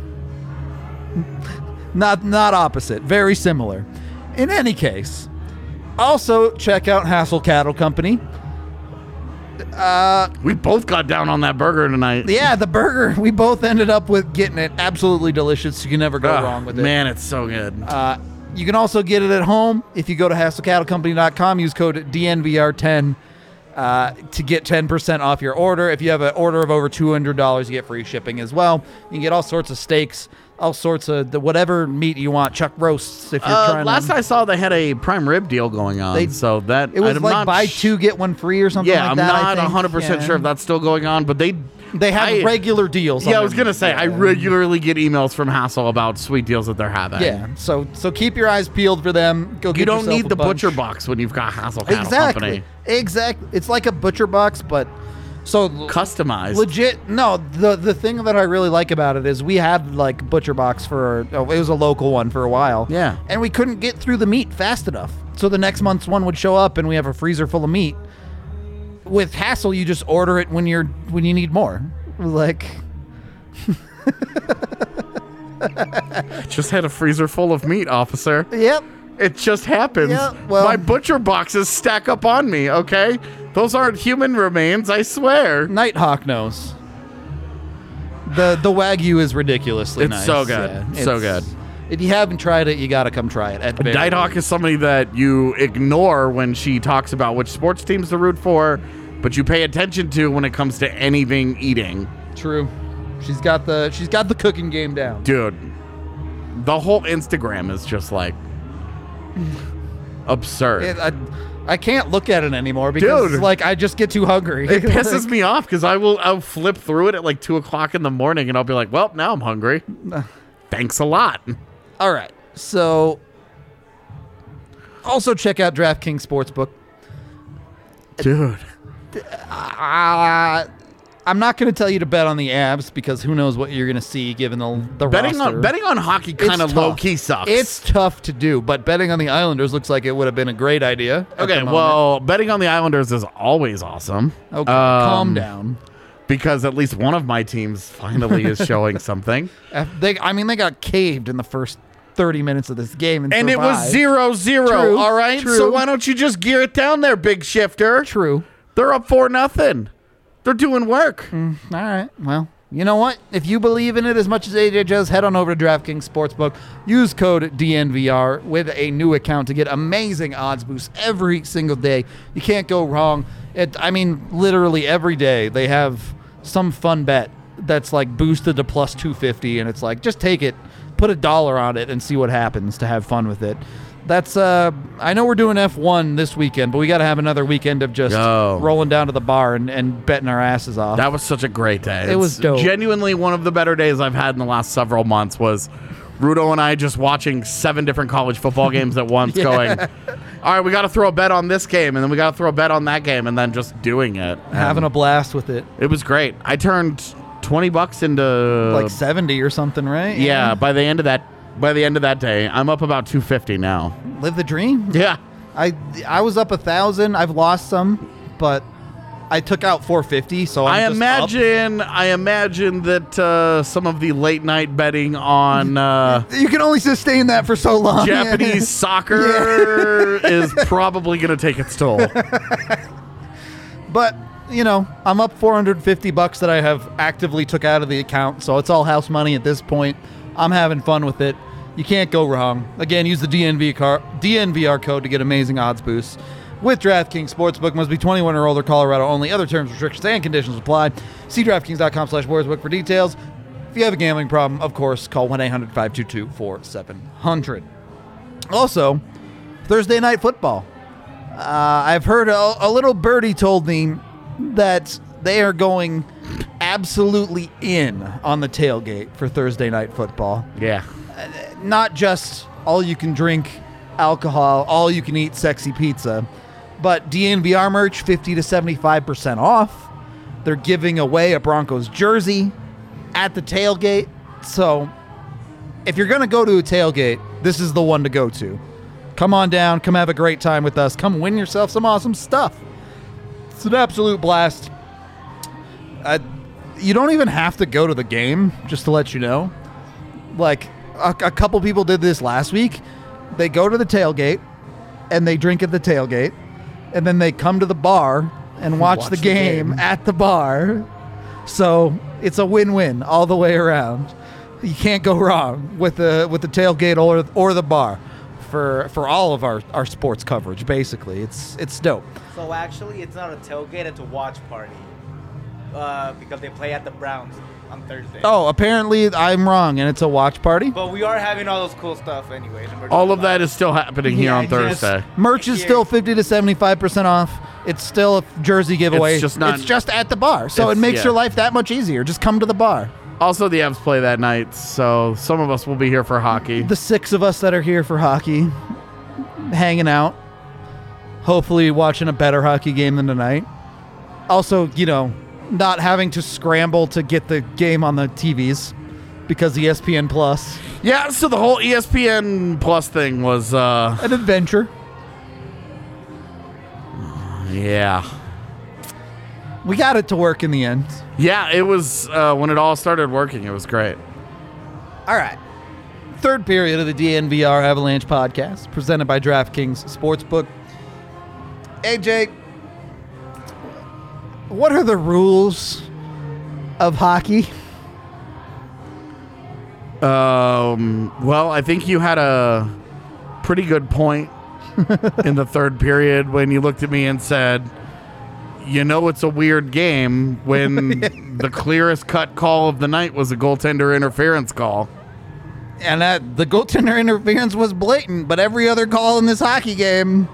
Not opposite, very similar. In any case, also check out Hassel Cattle Company. We both got down on that burger tonight. Yeah, the burger, we both ended up with getting it. Absolutely delicious. You can never go wrong with it. Man, it's so good. You can also get it at home if you go to hasslecattlecompany.com. Use code DNVR10 to get 10% off your order. If you have an order of over $200, you get free shipping as well. You can get all sorts of steaks, all sorts of whatever meat you want. Chuck roasts if you're trying. Last I saw, they had a prime rib deal going on. So that it was I'm like not buy two get one free or something. Yeah, like that. I'm not 100% sure if that's still going on, but they have regular deals. Yeah, I was gonna say I regularly get emails from Hassel about sweet deals that they're having. Yeah, so keep your eyes peeled for them. Go. You get don't yourself need a the bunch. butcher box when you've got Hassel Cattle Company. Exactly. It's like a butcher box, but so customized. Legit. No, the thing that I really like about it is we had like butcher box it was a local one for a while. Yeah. And we couldn't get through the meat fast enough. So the next month's one would show up and we have a freezer full of meat. With Hassel, you just order it when you need more. Like just had a freezer full of meat, officer. Yep. It just happens. Yeah, well, my butcher boxes stack up on me, okay? Those aren't human remains, I swear. Nighthawk knows. The Wagyu is ridiculously nice. It's so good. Yeah, so good. If you haven't tried it, you got to come try it. Nighthawk is somebody that you ignore when she talks about which sports teams to root for, but you pay attention to when it comes to anything eating. True. She's got the cooking game down. Dude, the whole Instagram is just like absurd. I can't look at it anymore because like I just get too hungry. It pisses me off because I'll flip through it at like 2 o'clock in the morning and I'll be like, well, now I'm hungry. Thanks a lot. All right. So also check out DraftKings Sportsbook. Dude. I'm not going to tell you to bet on the Abs because who knows what you're going to see given the roster. Betting on hockey kind of low-key sucks. It's tough to do, but betting on the Islanders looks like it would have been a great idea. Okay, well, betting on the Islanders is always awesome. Okay, calm down. Because at least one of my teams finally is showing something. They got caved in the first 30 minutes of this game. And it was 0-0, all right? True. So why don't you just gear it down there, big shifter? True. They're up 4-0. They're doing work. All right. Well, you know what? If you believe in it as much as AJ does, head on over to DraftKings Sportsbook. Use code DNVR with a new account to get amazing odds boosts every single day. You can't go wrong. Literally every day they have some fun bet that's like boosted to plus 250, and it's like, just take it, put $1 on it, and see what happens to have fun with it. That's I know we're doing F1 this weekend, but we got to have another weekend of just rolling down to the bar and betting our asses off. That was such a great day. It was dope. Genuinely one of the better days I've had in the last several months was Rudo and I just watching 7 different college football games at once going, all right, we got to throw a bet on this game, and then we got to throw a bet on that game, and then just doing it. Having a blast with it. It was great. I turned $20 into like 70 or something, right? Yeah, by the end of that day, I'm up about 250 now. Live the dream. Yeah. I was up 1,000. I've lost some, but I took out 450. So I imagine that some of the late night betting on you can only sustain that for so long. Japanese soccer is probably going to take its toll. But I'm up $450 that I have actively took out of the account, so it's all house money at this point. I'm having fun with it. You can't go wrong. Again, use the DNVR code to get amazing odds boosts. With DraftKings Sportsbook, must be 21 or older, Colorado only. Other terms, restrictions, and conditions apply. See DraftKings.com/sportsbook for details. If you have a gambling problem, of course, call 1-800-522-4700. Also, Thursday Night Football. I've heard a little birdie told me that they are going absolutely in on the tailgate for Thursday Night Football. Yeah. Not just all you can drink alcohol, all you can eat sexy pizza. But DNVR merch, 50 to 75% off. They're giving away a Broncos jersey at the tailgate. So if you're going to go to a tailgate, this is the one to go to. Come on down. Come have a great time with us. Come win yourself some awesome stuff. It's an absolute blast. You don't even have to go to the game, just to let you know. Like, a couple people did this last week. They go to the tailgate, and they drink at the tailgate, and then they come to the bar and watch the game at the bar. So it's a win-win all the way around. You can't go wrong with the tailgate or the bar for all of our sports coverage. Basically, it's dope. So actually, it's not a tailgate; it's a watch party because they play at the Browns on Thursday. Oh, apparently I'm wrong, and it's a watch party. But we are having all those cool stuff anyways. All of that is still happening here on Thursday. Merch is still 50 to 75% off. It's still a jersey giveaway. It's just at the bar, so it makes your life that much easier. Just come to the bar. Also, the Avs play that night, so some of us will be here for hockey. The 6 of us that are here for hockey, hanging out, hopefully watching a better hockey game than tonight. Also, not having to scramble to get the game on the TVs because ESPN Plus. Yeah, so the whole ESPN Plus thing was an adventure. Yeah. We got it to work in the end. Yeah, it was when it all started working, it was great. All right. Third period of the DNVR Avalanche podcast, presented by DraftKings Sportsbook. AJ, what are the rules of hockey? Well, I think you had a pretty good point in the third period when you looked at me and said, it's a weird game when the clearest cut call of the night was a goaltender interference call. And the goaltender interference was blatant, but every other call in this hockey game,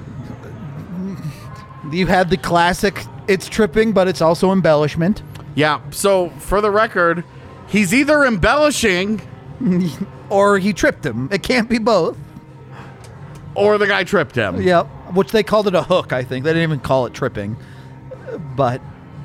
you had the classic, it's tripping, but it's also embellishment. Yeah, so for the record, he's either embellishing or he tripped him. It can't be both. Or the guy tripped him. Yep, which they called it a hook, I think. They didn't even call it tripping. But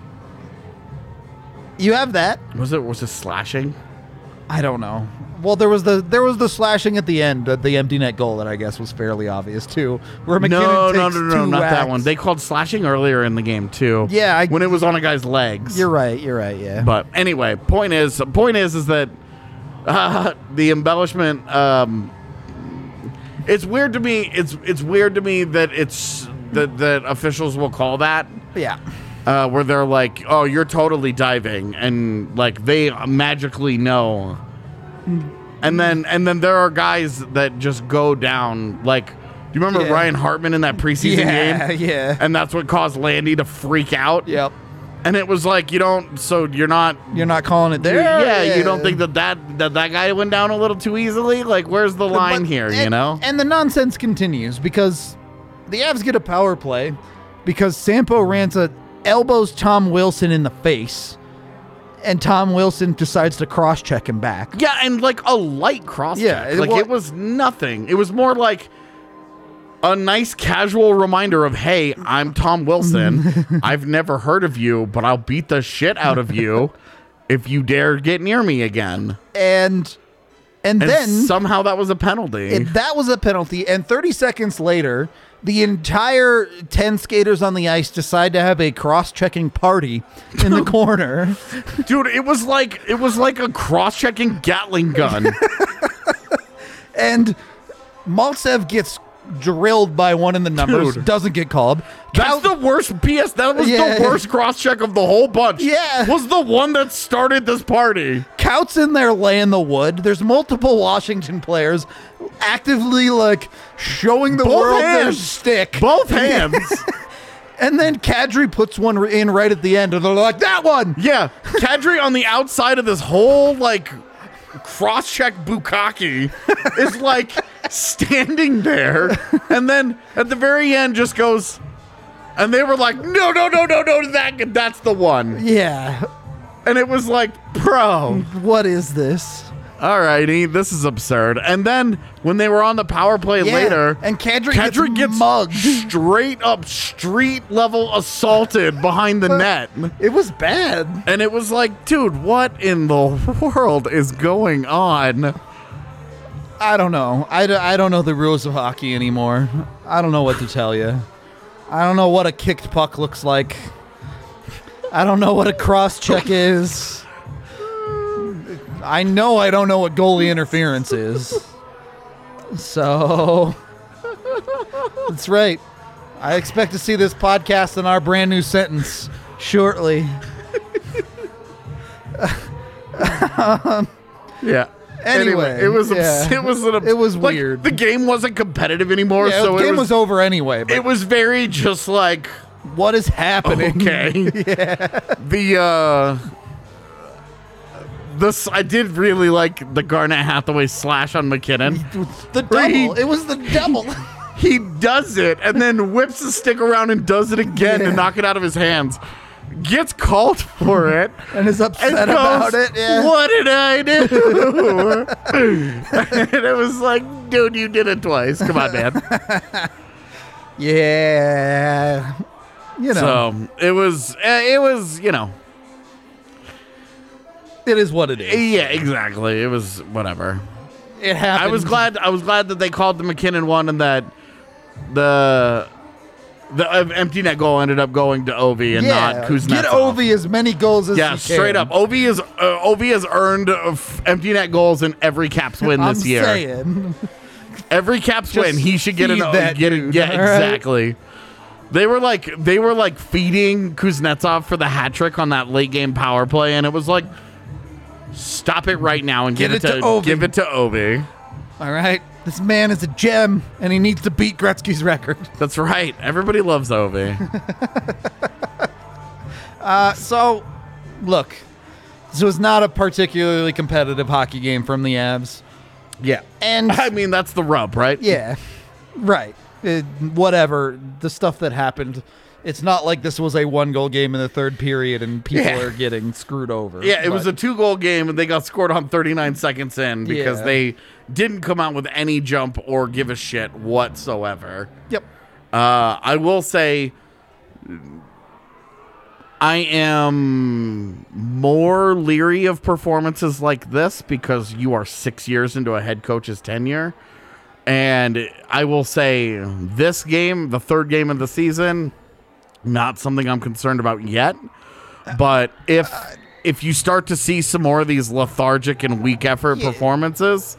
you have that. Was it slashing? I don't know. Well, there was the slashing at the end, the empty net goal that I guess was fairly obvious too. Where McKinnon takes no, not whacks. that one. They called slashing earlier in the game too. Yeah, when it was on a guy's legs. You're right. Yeah. But anyway, point is that the embellishment. It's weird to me. It's weird to me that that officials will call that. Yeah. Where they're like, "Oh, you're totally diving," and like they magically know. And then there are guys that just go down. Like, do you remember Ryan Hartman in that preseason game? Yeah. And that's what caused Landy to freak out. Yep. And it was like, you're not calling it there. Yeah, you don't think that guy went down a little too easily. Like, where's the line here? And the nonsense continues because the Avs get a power play because Sampo Ranta elbows Tom Wilson in the face. And Tom Wilson decides to cross-check him back. Yeah, and like a light cross-check. Yeah, it was nothing. It was more like a nice casual reminder of, hey, I'm Tom Wilson. I've never heard of you, but I'll beat the shit out of you if you dare get near me again. And then somehow that was a penalty. That was a penalty. And 30 seconds later, the entire 10 skaters on the ice decide to have a cross-checking party in the corner. Dude, it was like a cross-checking Gatling gun. And Maltsev gets drilled by one in the numbers. Dude. Doesn't get called. That's the worst PS. That was the worst cross-check of the whole bunch. Yeah. Was the one that started this party. Coutts in there laying the wood. There's multiple Washington players actively like showing the world their stick. Both hands. And then Kadri puts one in right at the end, and they're like, that one! Yeah. Kadri on the outside of this whole, like, cross-check bukkake is, like, standing there. And then at the very end just goes, and they were like, no, that's the one. Yeah. And it was like, bro. What is this? Alrighty, this is absurd. And then when they were on the power play later, and Kadri gets mugged. straight up street level assaulted behind the net. It was bad. And it was like, dude, what in the world is going on? I don't know. I don't know the rules of hockey anymore. I don't know what to tell you. I don't know what a kicked puck looks like. I don't know what a cross check is. I know I don't know what goalie interference is. So, that's right. I expect to see this podcast in our brand new sentence shortly. Yeah. Anyway, it was yeah. it was like, weird. The game wasn't competitive anymore, Yeah, so the game was over anyway. But it was very just like, what is happening? okay. Yeah. This I did really like the Garnet Hathaway slash on McKinnon. The double. It was the double. He does it and then whips the stick around and does it again to knock it out of his hands. Gets called for it and is upset and goes, about it. Yeah. What did I do? And it was like, dude, you did it twice. Come on, man. Yeah. You know. So it was, you know. It is what it is. Yeah, exactly. It was whatever. It happened. I was glad that they called the McKinnon one and that the empty net goal ended up going to Ovi and not Kuznetsov. Get Ovi as many goals as you can. Straight up. Ovi has earned empty net goals in every Caps win this year. Saying. Every Caps win, he should get feed that dude, yeah, all right? exactly. They were like feeding Kuznetsov for the hat trick on that late game power play, and it was like, stop it right now and give it to Ovi. Give it to Ovi. All right. This man is a gem, and he needs to beat Gretzky's record. That's right. Everybody loves Ovi. So, look, this was not a particularly competitive hockey game from the Avs. Yeah. And I mean, that's the rub, right? yeah, right. Whatever, the stuff that happened, it's not like this was a one-goal game in the third period and people are getting screwed over. Yeah, it was a 2-goal game, and they got scored on 39 seconds in because they didn't come out with any jump or give a shit whatsoever. Yep. I will say I am more leery of performances like this because you are 6 years into a head coach's tenure. And I will say this game, the third game of the season, not something I'm concerned about yet. But if you start to see some more of these lethargic and weak effort performances,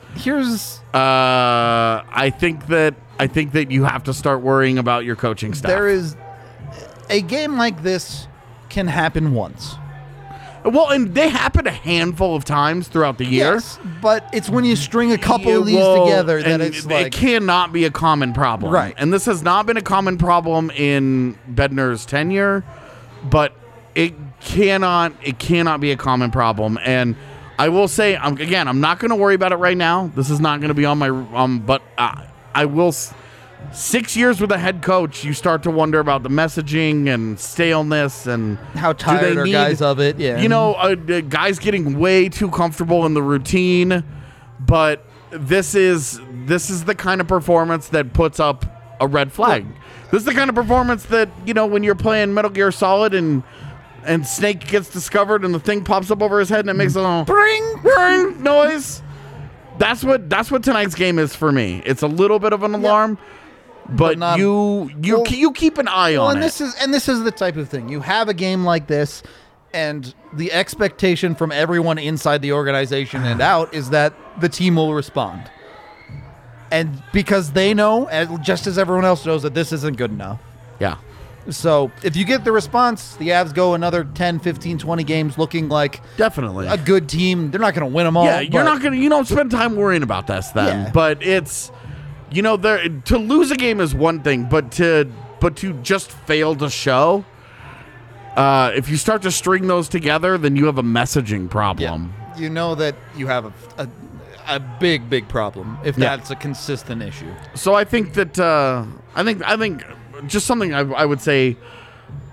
I think that you have to start worrying about your coaching staff. There is a game like this can happen once. Well, and they happen a handful of times throughout the year. Yes, but it's when you string a couple of these together that it's like... It cannot be a common problem. Right. And this has not been a common problem in Bednar's tenure, but it cannot be a common problem. And I will say, I'm not going to worry about it right now. This is not going to be on my... but I will... 6 years with a head coach, you start to wonder about the messaging and staleness and how tired are guys of it. Yeah, you know, guys getting way too comfortable in the routine. But this is the kind of performance that puts up a red flag. This is the kind of performance that, you know, when you're playing Metal Gear Solid and Snake gets discovered and the thing pops up over his head and it makes a little bring noise. That's what tonight's game is for me. It's a little bit of an alarm. But not, you keep an eye on it. This is the type of thing. You have a game like this, and the expectation from everyone inside the organization and out is that the team will respond. And because they know, just as everyone else knows, that this isn't good enough. Yeah. So if you get the response, the Avs go another 10, 15, 20 games looking like definitely a good team. They're not going to win them all. Yeah, you don't spend time worrying about this then. Yeah. But it's... You know, to lose a game is one thing, but to just fail to show, if you start to string those together, then you have a messaging problem. Yeah. You know that you have a big problem if that's a consistent issue. So I think that I think just something I would say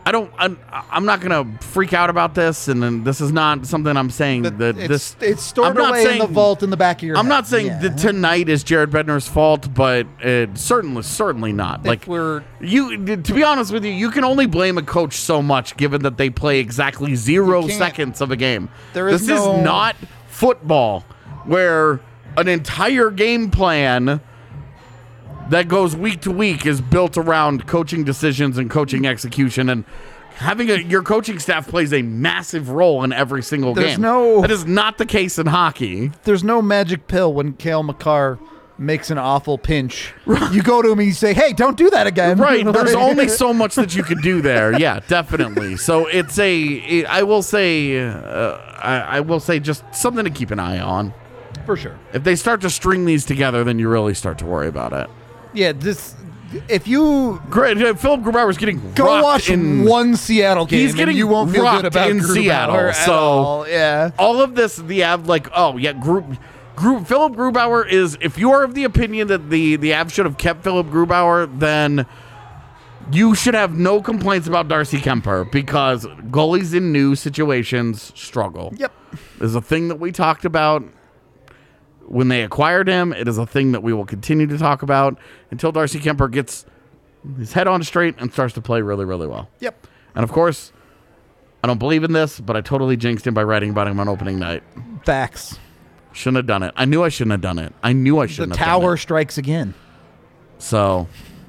I'm not gonna freak out about this, and then this is not something I'm saying that it's stored away in the vault in the back of your head. I'm not saying that tonight is Jared Bednar's fault, but it's certainly not. To be honest with you, you can only blame a coach so much, given that they play exactly 0 seconds of a game. This is not football, where an entire game plan that goes week to week is built around coaching decisions and coaching execution, and having your coaching staff plays a massive role in every single game. That is not the case in hockey. There's no magic pill when Cale Makar makes an awful pinch. You go to him and you say, hey, don't do that again. Right. There's only so much that you can do there. Yeah, definitely. So I will say just something to keep an eye on. For sure. If they start to string these together, then you really start to worry about it. Yeah, if you... Great, Philip Grubauer's getting go watch one Seattle game, he's getting and you won't feel good about in Seattle. So yeah, all of this, the Avs Philip Grubauer is. If you are of the opinion that the Avs should have kept Philip Grubauer, then you should have no complaints about Darcy Kemper, because goalies in new situations struggle. Yep, there's a thing that we talked about when they acquired him. It is a thing that we will continue to talk about until Darcy Kemper gets his head on straight and starts to play really, really well. Yep. And of course, I don't believe in this, but I totally jinxed him by writing about him on opening night. Facts. Shouldn't have done it. I knew I shouldn't have done it. The tower strikes again. So.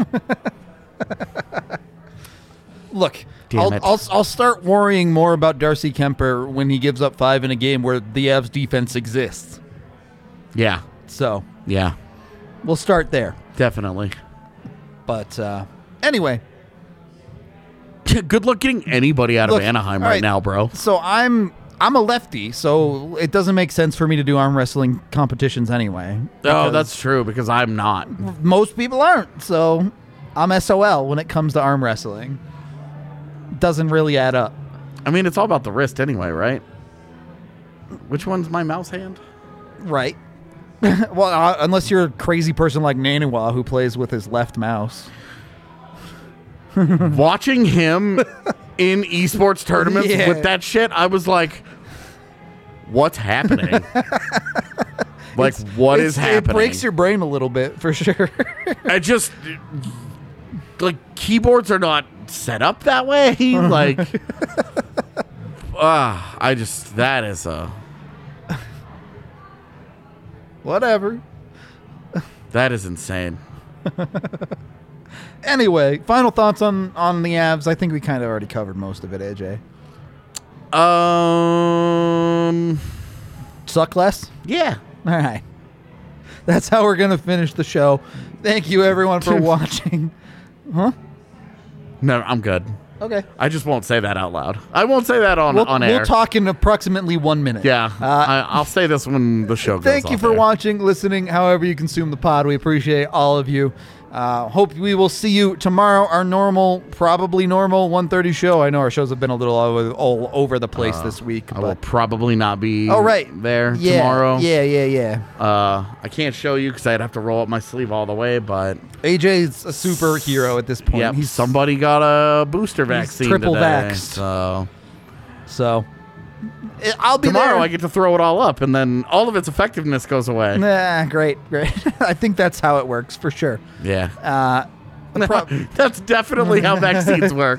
Look, I'll start worrying more about Darcy Kemper when he gives up 5 in a game where the Avs defense exists. Yeah. So. Yeah. We'll start there. Definitely. But anyway. Good luck getting anybody out of Anaheim right now, bro. So I'm a lefty, so it doesn't make sense for me to do arm wrestling competitions anyway. Oh, that's true, because I'm not. Most people aren't, so I'm SOL when it comes to arm wrestling. Doesn't really add up. I mean, it's all about the wrist anyway, right? Which one's my mouse hand? Right. Well, unless you're a crazy person like Nanawa who plays with his left mouse. Watching him in esports tournaments with that shit, I was like, what's happening? What is happening? It breaks your brain a little bit, for sure. I just, keyboards are not set up that way. That is a... Whatever. That is insane. Anyway, final thoughts on the Avs. I think we kind of already covered most of it, AJ. Suck less? Yeah. All right. That's how we're going to finish the show. Thank you, everyone, for watching. Huh? No, I'm good. Okay. I just won't say that out loud. I won't say that on air. We'll talk in approximately 1 minute. Yeah. I'll say this when the show goes Thank you for watching, listening, however you consume the pod. We appreciate all of you. Hope we will see you tomorrow. Our probably normal 1:30 show. I know our shows have been a little all over the place this week. I will probably not be there Yeah. tomorrow. Yeah. I can't show you because I'd have to roll up my sleeve all the way, but... AJ's a superhero at this point. Yep, somebody got a booster vaccine triple today. Vaxxed. So I'll be tomorrow there. I get to throw it all up, and then all of its effectiveness goes away. Great. I think that's how it works, for sure. Yeah. That's definitely how vaccines work.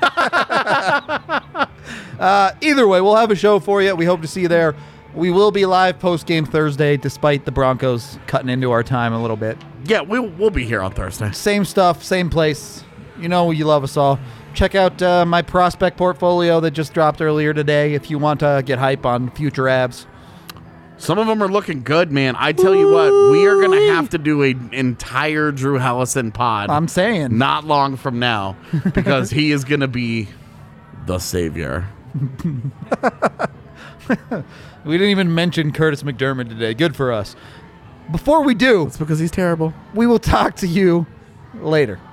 Either way, we'll have a show for you. We hope to see you there. We will be live post-game Thursday, despite the Broncos cutting into our time a little bit. Yeah, we'll be here on Thursday. Same stuff, same place. You know you love us all. Check out my prospect portfolio that just dropped earlier today if you want to get hype on future Avs. Some of them are looking good, man. I tell you what, we are going to have to do an entire Drew Hellison pod. I'm saying. Not long from now, because he is going to be the savior. We didn't even mention Curtis McDermott today. Good for us. Before we do... It's because he's terrible. We will talk to you later.